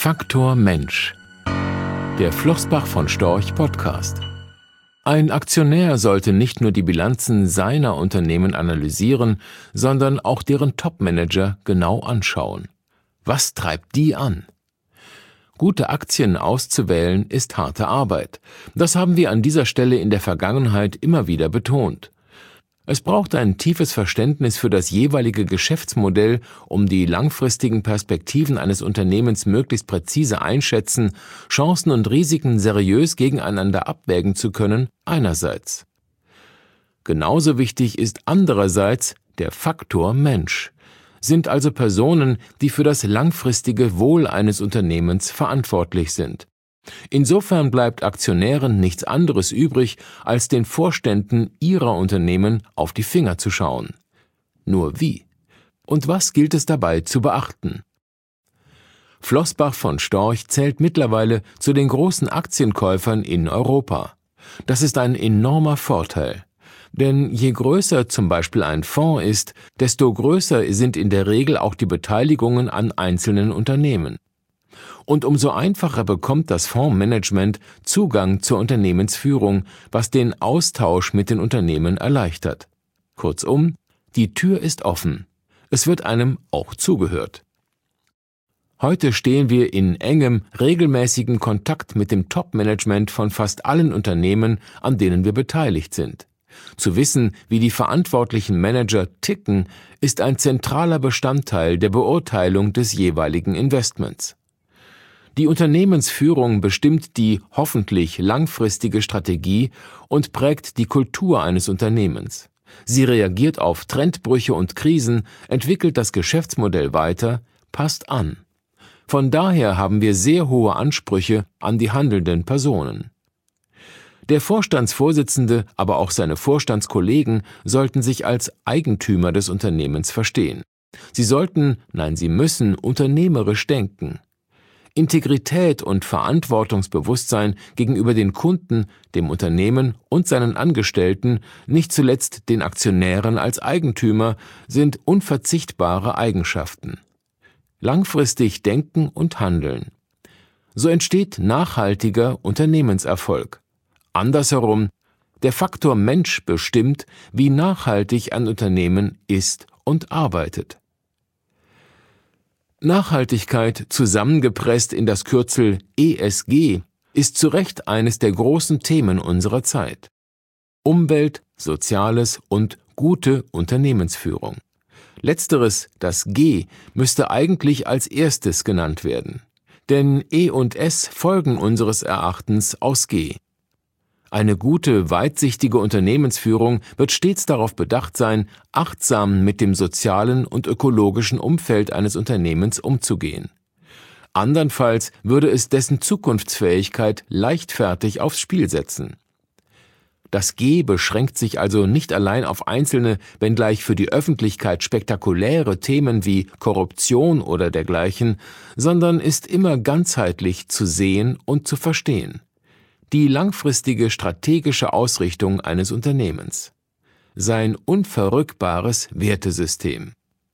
Faktor Mensch. Der Flossbach von Storch Podcast. Ein Aktionär sollte nicht nur die Bilanzen seiner Unternehmen analysieren, sondern auch deren Topmanager genau anschauen. Was treibt die an? Gute Aktien auszuwählen ist harte Arbeit. Das haben wir an dieser Stelle in der Vergangenheit immer wieder betont. Es braucht ein tiefes Verständnis für das jeweilige Geschäftsmodell, um die langfristigen Perspektiven eines Unternehmens möglichst präzise einschätzen, Chancen und Risiken seriös gegeneinander abwägen zu können, einerseits. Genauso wichtig ist andererseits der Faktor Mensch. Sind also Personen, die für das langfristige Wohl eines Unternehmens verantwortlich sind. Insofern bleibt Aktionären nichts anderes übrig, als den Vorständen ihrer Unternehmen auf die Finger zu schauen. Nur wie? Und was gilt es dabei zu beachten? Flossbach von Storch zählt mittlerweile zu den großen Aktienkäufern in Europa. Das ist ein enormer Vorteil. Denn je größer zum Beispiel ein Fonds ist, desto größer sind in der Regel auch die Beteiligungen an einzelnen Unternehmen. Und umso einfacher bekommt das Fondsmanagement Zugang zur Unternehmensführung, was den Austausch mit den Unternehmen erleichtert. Kurzum, die Tür ist offen. Es wird einem auch zugehört. Heute stehen wir in engem, regelmäßigem Kontakt mit dem Top-Management von fast allen Unternehmen, an denen wir beteiligt sind. Zu wissen, wie die verantwortlichen Manager ticken, ist ein zentraler Bestandteil der Beurteilung des jeweiligen Investments. Die Unternehmensführung bestimmt die hoffentlich langfristige Strategie und prägt die Kultur eines Unternehmens. Sie reagiert auf Trendbrüche und Krisen, entwickelt das Geschäftsmodell weiter, passt an. Von daher haben wir sehr hohe Ansprüche an die handelnden Personen. Der Vorstandsvorsitzende, aber auch seine Vorstandskollegen sollten sich als Eigentümer des Unternehmens verstehen. Sie sollten, nein, sie müssen unternehmerisch denken. Integrität und Verantwortungsbewusstsein gegenüber den Kunden, dem Unternehmen und seinen Angestellten, nicht zuletzt den Aktionären als Eigentümer, sind unverzichtbare Eigenschaften. Langfristig denken und handeln. So entsteht nachhaltiger Unternehmenserfolg. Andersherum, der Faktor Mensch bestimmt, wie nachhaltig ein Unternehmen ist und arbeitet. Nachhaltigkeit, zusammengepresst in das Kürzel ESG, ist zu Recht eines der großen Themen unserer Zeit. Umwelt, Soziales und gute Unternehmensführung. Letzteres, das G, müsste eigentlich als erstes genannt werden. Denn E und S folgen unseres Erachtens aus G. Eine gute, weitsichtige Unternehmensführung wird stets darauf bedacht sein, achtsam mit dem sozialen und ökologischen Umfeld eines Unternehmens umzugehen. Andernfalls würde es dessen Zukunftsfähigkeit leichtfertig aufs Spiel setzen. Das G beschränkt sich also nicht allein auf einzelne, wenngleich für die Öffentlichkeit spektakuläre Themen wie Korruption oder dergleichen, sondern ist immer ganzheitlich zu sehen und zu verstehen. Die langfristige strategische Ausrichtung eines Unternehmens. Sein unverrückbares Wertesystem.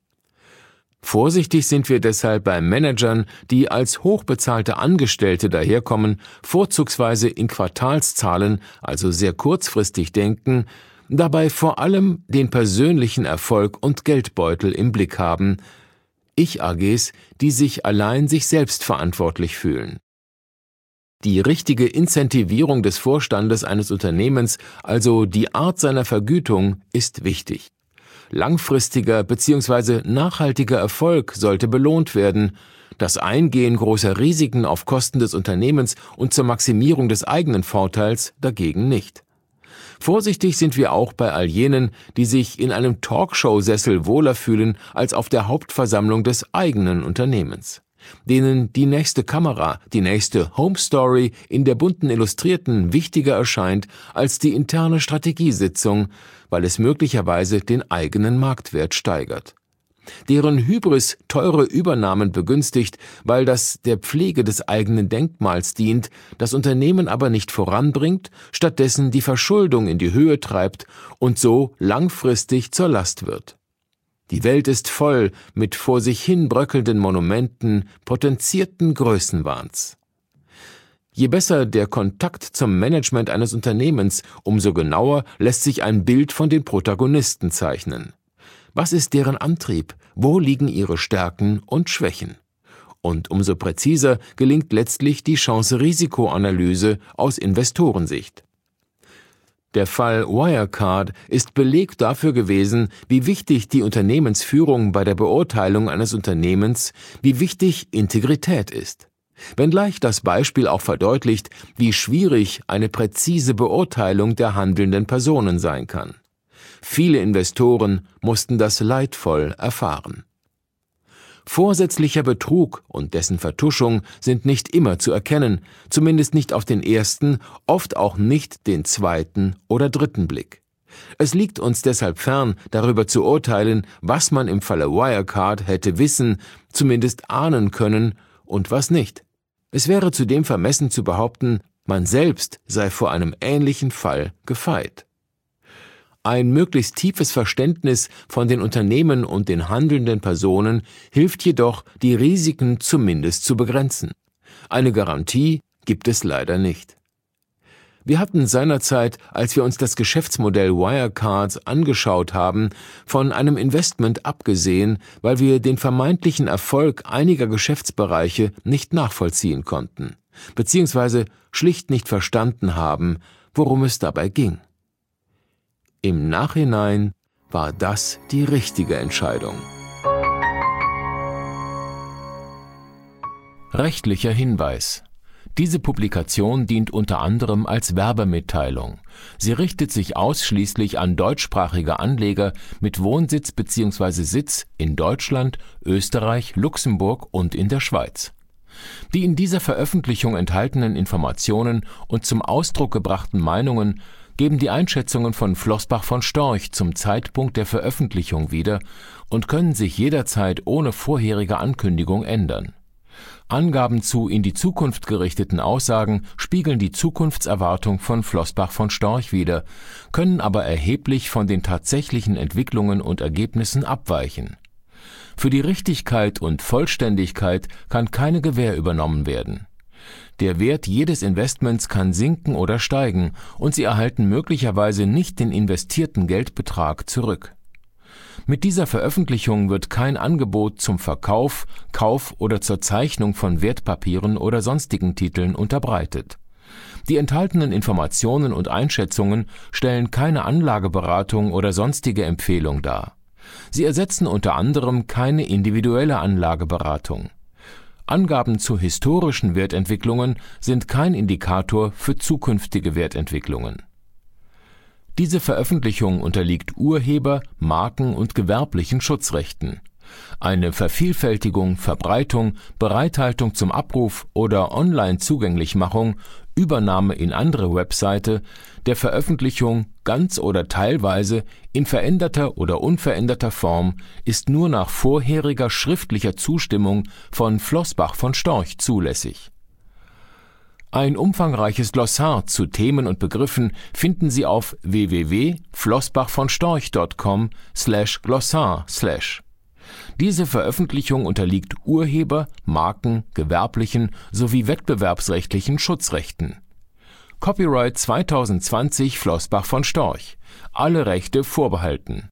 Vorsichtig sind wir deshalb bei Managern, die als hochbezahlte Angestellte daherkommen, vorzugsweise in Quartalszahlen, also sehr kurzfristig denken, dabei vor allem den persönlichen Erfolg und Geldbeutel im Blick haben, Ich-AGs, die sich allein sich selbst verantwortlich fühlen. Die richtige Incentivierung des Vorstandes eines Unternehmens, also die Art seiner Vergütung, ist wichtig. Langfristiger bzw. nachhaltiger Erfolg sollte belohnt werden, das Eingehen großer Risiken auf Kosten des Unternehmens und zur Maximierung des eigenen Vorteils dagegen nicht. Vorsichtig sind wir auch bei all jenen, die sich in einem Talkshow-Sessel wohler fühlen als auf der Hauptversammlung des eigenen Unternehmens. Denen die nächste Kamera, die nächste Home Story in der bunten Illustrierten wichtiger erscheint als die interne Strategiesitzung, weil es möglicherweise den eigenen Marktwert steigert. Deren Hybris teure Übernahmen begünstigt, weil das der Pflege des eigenen Denkmals dient, das Unternehmen aber nicht voranbringt, stattdessen die Verschuldung in die Höhe treibt und so langfristig zur Last wird. Die Welt ist voll mit vor sich hin bröckelnden Monumenten potenzierten Größenwahns. Je besser der Kontakt zum Management eines Unternehmens, umso genauer lässt sich ein Bild von den Protagonisten zeichnen. Was ist deren Antrieb? Wo liegen ihre Stärken und Schwächen? Und umso präziser gelingt letztlich die Chance-Risiko-Analyse aus Investorensicht. Der Fall Wirecard ist Beleg dafür gewesen, wie wichtig die Unternehmensführung bei der Beurteilung eines Unternehmens, wie wichtig Integrität ist. Wenngleich das Beispiel auch verdeutlicht, wie schwierig eine präzise Beurteilung der handelnden Personen sein kann. Viele Investoren mussten das leidvoll erfahren. Vorsätzlicher Betrug und dessen Vertuschung sind nicht immer zu erkennen, zumindest nicht auf den ersten, oft auch nicht den zweiten oder dritten Blick. Es liegt uns deshalb fern, darüber zu urteilen, was man im Falle Wirecard hätte wissen, zumindest ahnen können und was nicht. Es wäre zudem vermessen zu behaupten, man selbst sei vor einem ähnlichen Fall gefeit. Ein möglichst tiefes Verständnis von den Unternehmen und den handelnden Personen hilft jedoch, die Risiken zumindest zu begrenzen. Eine Garantie gibt es leider nicht. Wir hatten seinerzeit, als wir uns das Geschäftsmodell Wirecards angeschaut haben, von einem Investment abgesehen, weil wir den vermeintlichen Erfolg einiger Geschäftsbereiche nicht nachvollziehen konnten, beziehungsweise schlicht nicht verstanden haben, worum es dabei ging. Im Nachhinein war das die richtige Entscheidung. Rechtlicher Hinweis: Diese Publikation dient unter anderem als Werbemitteilung. Sie richtet sich ausschließlich an deutschsprachige Anleger mit Wohnsitz bzw. Sitz in Deutschland, Österreich, Luxemburg und in der Schweiz. Die in dieser Veröffentlichung enthaltenen Informationen und zum Ausdruck gebrachten Meinungen geben die Einschätzungen von Flossbach von Storch zum Zeitpunkt der Veröffentlichung wieder und können sich jederzeit ohne vorherige Ankündigung ändern. Angaben zu in die Zukunft gerichteten Aussagen spiegeln die Zukunftserwartung von Flossbach von Storch wider, können aber erheblich von den tatsächlichen Entwicklungen und Ergebnissen abweichen. Für die Richtigkeit und Vollständigkeit kann keine Gewähr übernommen werden. Der Wert jedes Investments kann sinken oder steigen und Sie erhalten möglicherweise nicht den investierten Geldbetrag zurück. Mit dieser Veröffentlichung wird kein Angebot zum Verkauf, Kauf oder zur Zeichnung von Wertpapieren oder sonstigen Titeln unterbreitet. Die enthaltenen Informationen und Einschätzungen stellen keine Anlageberatung oder sonstige Empfehlung dar. Sie ersetzen unter anderem keine individuelle Anlageberatung. Angaben zu historischen Wertentwicklungen sind kein Indikator für zukünftige Wertentwicklungen. Diese Veröffentlichung unterliegt Urheber-, Marken- und gewerblichen Schutzrechten. Eine Vervielfältigung, Verbreitung, Bereithaltung zum Abruf oder Online-Zugänglichmachung, Übernahme in andere Webseite, der Veröffentlichung ganz oder teilweise in veränderter oder unveränderter Form ist nur nach vorheriger schriftlicher Zustimmung von Flossbach von Storch zulässig. Ein umfangreiches Glossar zu Themen und Begriffen finden Sie auf www.flossbachvonstorch.com/glossar/. Diese Veröffentlichung unterliegt Urheber-, Marken-, gewerblichen sowie wettbewerbsrechtlichen Schutzrechten. Copyright 2020 Flossbach von Storch. Alle Rechte vorbehalten.